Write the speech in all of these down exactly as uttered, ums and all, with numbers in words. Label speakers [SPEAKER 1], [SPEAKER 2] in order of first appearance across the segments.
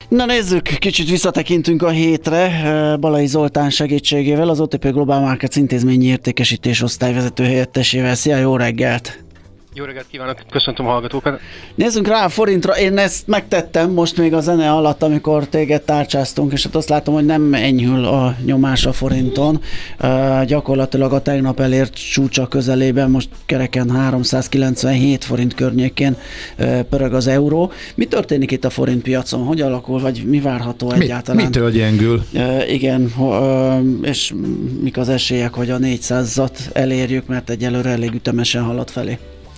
[SPEAKER 1] Na nézzük, kicsit visszatekintünk a hétre. Balai Zoltán segítségével, az o té pé Global Markets intézményi értékesítés osztályvezető helyettesével. Szia, jó reggelt!
[SPEAKER 2] Jó reggelt kívánok, köszöntöm a hallgatókat.
[SPEAKER 1] Nézzünk rá a forintra, én ezt megtettem most még a zene alatt, amikor téged tárcsáztunk, és hát azt látom, hogy nem enyhül a nyomás a forinton. Uh, gyakorlatilag a tegnap elért csúcsa közelében most kereken háromszázkilencvenhét forint környékén uh, pörög az euró. Mi történik itt a forint piacon? Hogy alakul, vagy mi várható egyáltalán?
[SPEAKER 3] Mi, mitől gyengül?
[SPEAKER 1] Uh, igen, uh, és mik az esélyek, hogy a négyszázat elérjük, mert egyelőre elég ütemesen halad felé.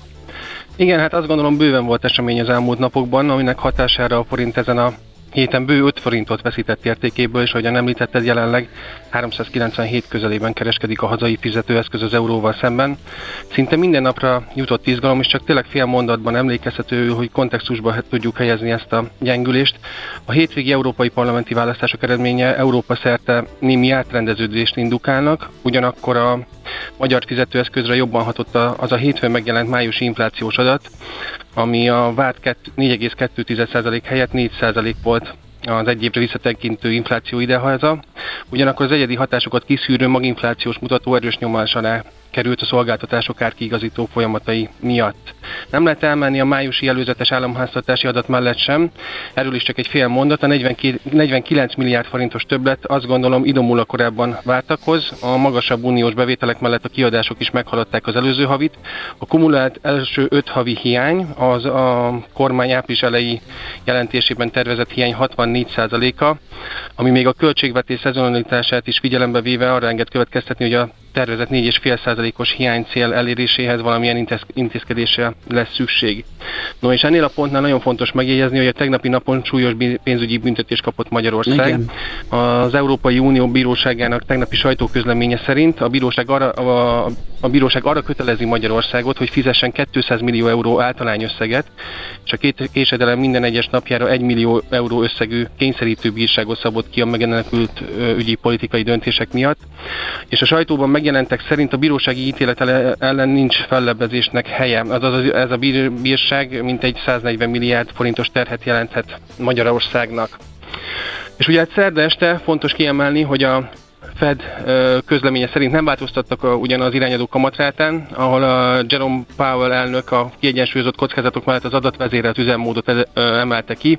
[SPEAKER 2] Igen, hát azt gondolom bőven volt esemény az elmúlt napokban, aminek hatására a forint ezen a héten bő öt forintot veszített értékéből, és ahogyan említetted, jelenleg háromszázkilencvenhét közelében kereskedik a hazai fizetőeszköz az euróval szemben. Szinte minden napra jutott izgalom, és csak tényleg fél mondatban emlékezhető, hogy kontextusba tudjuk helyezni ezt a gyengülést. A hétvégi európai parlamenti választások eredménye Európa szerte némi átrendeződést indukálnak, ugyanakkor a magyar fizetőeszközre jobban hatott az a hétfőn megjelent májusi inflációs adat, ami a várt négy egész kettő százalék helyett négy százalék volt az egy évre visszatekintő infláció idehaza. Ugyanakkor az egyedi hatásokat kiszűrő maginflációs mutató erős nyomás alá került a szolgáltatások árkiigazító folyamatai miatt. Nem lehet elmenni a májusi előzetes államháztartási adat mellett sem. Erről is csak egy fél mondat. A negyvenkilenc milliárd forintos többlet azt gondolom idomul a korábban vártakhoz. A magasabb uniós bevételek mellett a kiadások is meghaladták az előző havit. A kumulált első öt havi hiány, az a kormány április elejé jelentésében tervezett hiány hatvannégy százaléka, ami még a költségvetés szezonalitását is figyelembe véve arra enged következtetni, hogy a tervezett négy egész öt százalékos hiánycél eléréséhez valamilyen intézkedésre lesz szükség. No, és ennél a pontnál nagyon fontos megjegyezni, hogy a tegnapi napon súlyos pénzügyi büntetést kapott Magyarország. Igen. Az Európai Unió Bíróságának tegnapi sajtóközleménye szerint a bíróság arra, a, a bíróság arra kötelezi Magyarországot, hogy fizessen kétszáz millió euró általányösszeget, és a két késedelem minden egyes napjára egy millió euró összegű kényszerítő bírságot szabott ki a megenekült ügyi politikai döntések miatt. És a sajtóban megjelentek szerint a bírósági ítélet ellen nincs fellebbezésnek helye. Azaz ez a bírság mintegy száznegyven milliárd forintos terhet jelenthet Magyarországnak. És ugye hát szerda este fontos kiemelni, hogy a Fed közleménye szerint nem változtattak ugyan az irányadó kamatrátán, ahol a Jerome Powell elnök a kiegyensúlyozott kockázatok mellett az adatvezérelt üzemmódot emelte ki.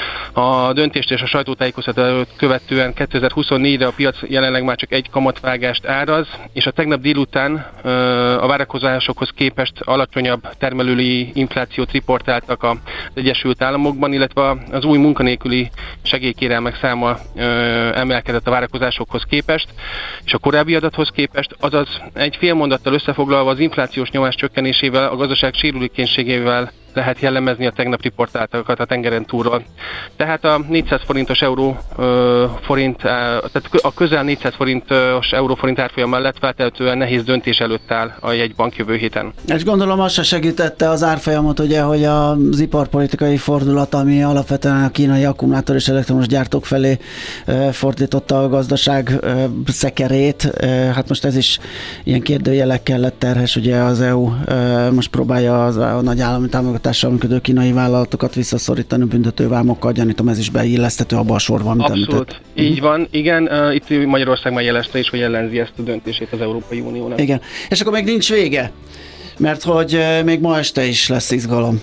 [SPEAKER 2] A döntést és a sajtótájékoztatót követően kétezer-huszonnégyre a piac jelenleg már csak egy kamatvágást áraz, és a tegnap délután a várakozásokhoz képest alacsonyabb termelői inflációt riportáltak az Egyesült Államokban, illetve az új munkanélküli segélykérelmek száma emelkedett a várakozásokhoz képest, és a korábbi adathoz képest, azaz egy fél mondattal összefoglalva az inflációs nyomás csökkenésével, a gazdaság sérülékenységével lehet jellemezni a tegnap riportáltakat a tengeren túlról. Tehát a négyszáz forintos euró ö, forint, tehát a közel négyszáz forintos euróforint árfolyam mellett feltehetően nehéz döntés előtt áll a jegybank jövő héten.
[SPEAKER 1] És gondolom az se segítette az árfolyamot, ugye, hogy az iparpolitikai fordulat, ami alapvetően a kínai akkumulátor és elektromos gyártók felé ö, fordította a gazdaság ö, szekerét. Ö, hát most ez is ilyen kérdőjelekkel lett terhes, ugye az é u ö, most próbálja az, a nagy állami támogatást működő kínai vállalatokat visszaszorítani büntetővámokkal, gyanítom ez is beilleszthető abba a sorba, amit
[SPEAKER 2] Abszolút,
[SPEAKER 1] említett.
[SPEAKER 2] így van, igen, uh, itt Magyarország már jelezte is, hogy ellenzi ezt a döntését az Európai Uniónak.
[SPEAKER 1] Igen, és akkor még nincs vége, mert hogy uh, még ma este is lesz izgalom.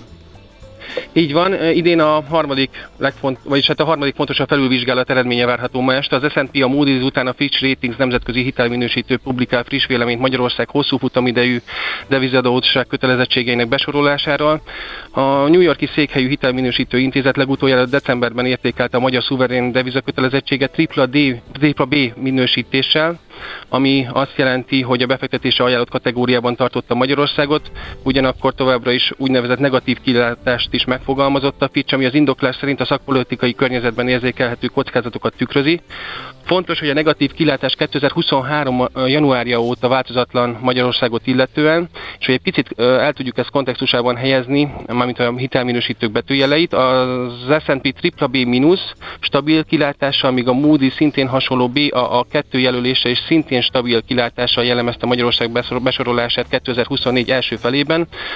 [SPEAKER 2] Így van, idén a harmadik legfont, vagyis hát a harmadik fontosabb felülvizsgálat eredménye várható ma este. Az es and pé, a Moody's után a Fitch Ratings nemzetközi hitelminősítő publikál friss véleményt Magyarország hosszú futamidejű devizadóság kötelezettségeinek besorolásáról. A New York-i székhelyű hitelminősítő intézet legutoljára decemberben értékelte a magyar szuverén devizakötelezettséget tripla D, tripla B minősítéssel, ami azt jelenti, hogy a befektetésre ajánlott kategóriában tartotta Magyarországot, ugyanakkor továbbra is úgynevezett negatív kilátást is megfogalmazott a Fitch, ami az indoklás szerint a szakpolitikai környezetben érzékelhető kockázatokat tükrözi. Fontos, hogy a negatív kilátás kétezer-huszonhárom januárja óta változatlan Magyarországot illetően, és hogy egy picit el tudjuk ezt kontextusában helyezni, mármint a hitelminősítők betűjeleit, az es and pé tripla B mínusz stabil kilátással, míg a Moody's szintén hasonló B, a, a kettő jelölése és szintén stabil kilátással jellemezte Magyarország besorolását kétezer-huszonnégy első felében.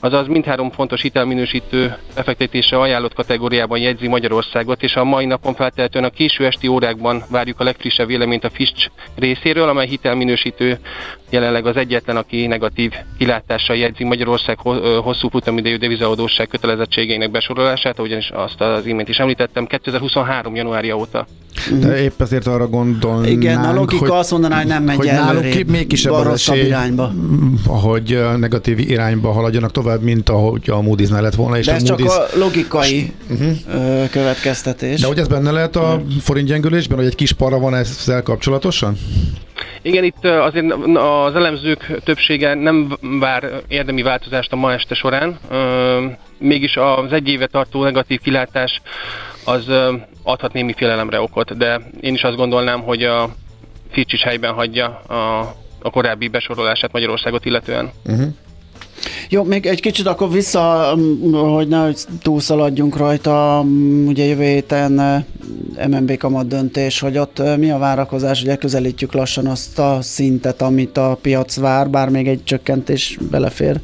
[SPEAKER 2] azaz mindhárom fontos hitelminősítő befektetésre ajánlott kategóriában jegyzi Magyarországot, és a mai napon feltehetően a késő esti órákban várjuk a legfrissebb véleményt a Fitch részéről, amely hitelminősítő jelenleg az egyetlen, aki negatív kilátással jegyzi Magyarország hosszú futamidejű devizaadósság kötelezettségeinek besorolását, ugyanis azt az imént is említettem, kétezer-huszonhárom januárja óta.
[SPEAKER 3] De épp ezért arra gondolnánk,
[SPEAKER 1] igen, a logika hogy, azt mondaná, hogy nem megy
[SPEAKER 3] hogy
[SPEAKER 1] előrébb,
[SPEAKER 3] még kisebb az esély, irányba. Hogy negatív irányba haladjanak tovább, mint ahogy a Moody's-nál lett volna. És
[SPEAKER 1] de ez
[SPEAKER 3] a
[SPEAKER 1] csak
[SPEAKER 3] Moody's...
[SPEAKER 1] a logikai uh-huh. következtetés.
[SPEAKER 3] De hogy ez benne lehet a forint gyengülésben, hogy egy kis para van ezzel kapcsolatosan?
[SPEAKER 2] Igen, itt azért az elemzők többsége nem vár érdemi változást a ma este során. Mégis az egy éve tartó negatív kilátás az adhat némi félelemre okot, de én is azt gondolnám, hogy a Fitch is helyben hagyja a, a korábbi besorolását Magyarországot illetően. Uh-huh.
[SPEAKER 1] Jó, még egy kicsit akkor vissza, hogy nehogy túlszaladjunk rajta, ugye jövő héten em en bé kamat döntés, hogy ott mi a várakozás, hogy közelítjük lassan azt a szintet, amit a piac vár, bár még egy csökkentés belefér.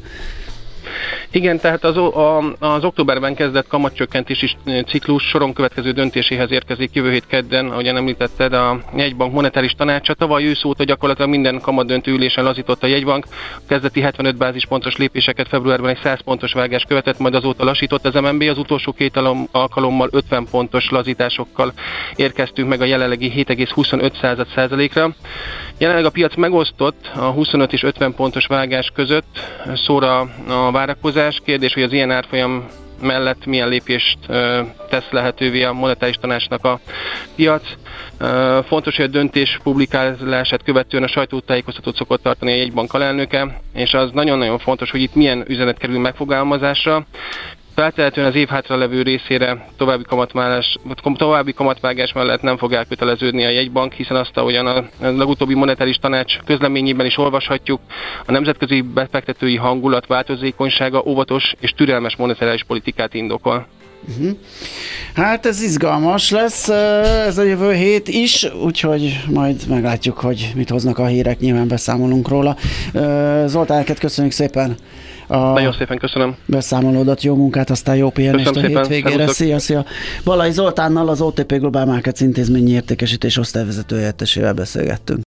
[SPEAKER 2] Igen, tehát az, a, az októberben kezdett kamatcsökkentési ciklus soron következő döntéséhez érkezik jövő hét kedden, ahogyan említetted, a jegybank monetáris tanácsa. Tavaly ősz óta gyakorlatilag minden kamatdöntő ülésen lazított a jegybank. A kezdeti hetvenöt bázispontos lépéseket februárban egy száz pontos vágás követett, majd azóta lassított az em en bé. Az utolsó két alkalommal ötven pontos lazításokkal érkeztünk meg a jelenlegi hét egész huszonöt százalékra. Jelenleg a piac megosztott a huszonöt és ötven pontos vágás között, szóra a várakozás. Kérdés, hogy az ilyen árfolyam mellett milyen lépést tesz lehetővé a monetáris tanácsnak a piac. Fontos, hogy a döntés publikálását követően a sajtótájékoztatót szokott tartani a jegybank alelnöke, és az nagyon-nagyon fontos, hogy itt milyen üzenet kerül megfogalmazásra. Feltehetően az év hátra levő részére további, további kamatvágás mellett nem fog elköteleződni a jegybank, hiszen azt, ahogyan a legutóbbi monetáris tanács közleményében is olvashatjuk, a nemzetközi befektetői hangulat változékonysága óvatos és türelmes monetáris politikát indokol.
[SPEAKER 1] Uh-huh. Hát ez izgalmas lesz ez a jövő hét is, úgyhogy majd meglátjuk, hogy mit hoznak a hírek, nyilván beszámolunk róla. Zoltán, neked köszönjük szépen.
[SPEAKER 2] Nagyon szépen köszönöm.
[SPEAKER 1] Beszámolódat, jó munkát, aztán jó pihenést a hétvégére. Szia, szia. Balai Zoltánnal, az o té pé Global Markets intézményi értékesítés osztályvezető helyettesével beszélgettünk.